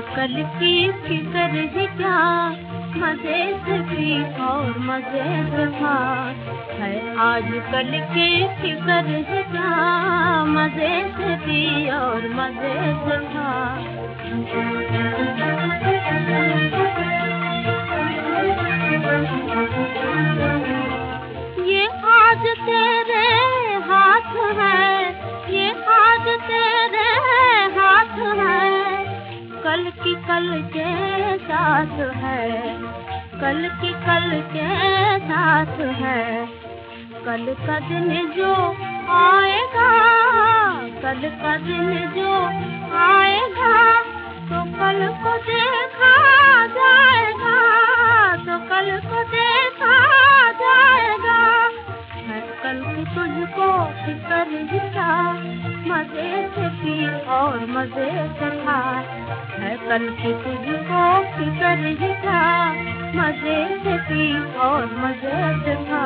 कल की फिक्र ही क्या, मजे से पी और मजे से खा है। आज कल की फिक्र ही क्या, मजे से पी और मजे से खा। ये आज तेरे हाथ है, ये आज तेरे हाथ है, कल की कल के साथ है, कल की कल के साथ है। कल का दिन जो आएगा, कल का दिन जो आएगा, तो कल को देखा जाएगा, तो कल को देखा जाएगा। है कल की तुझको फिक्र ही क्या, मजे से पी और मजे से खा है। कल की तुझको फिक्र ही क्या, मजे से पी और मजे से खा।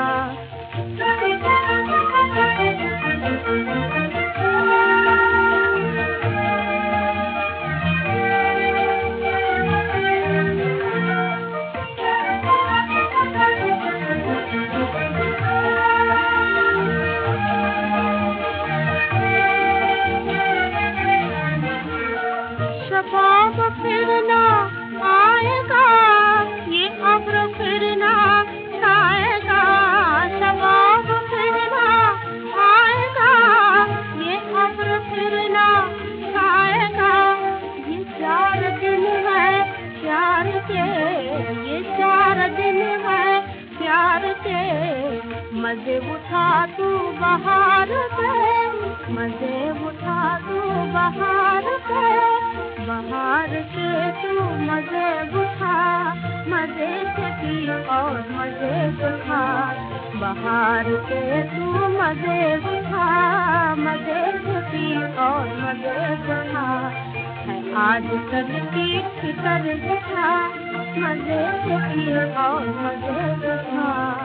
शबाब फिर ना आएगा, ये अब्र फिर ना आएगा। शबाब फिर ना आएगा, ये अब्र फिर ना आएगा। ये 4 दिन है प्यार के, ये 4 दिन है प्यार के। मजे उठा तू बहार के, मजे उठा तू बहार के। बहार के तू मजे उठा, मजे से पी और मजे से खा। बहार के तू मजे उठा, मजे से पी और मजे से खा है। आज कल की फिक्र ही क्या, मजे से पी और मजे से खा।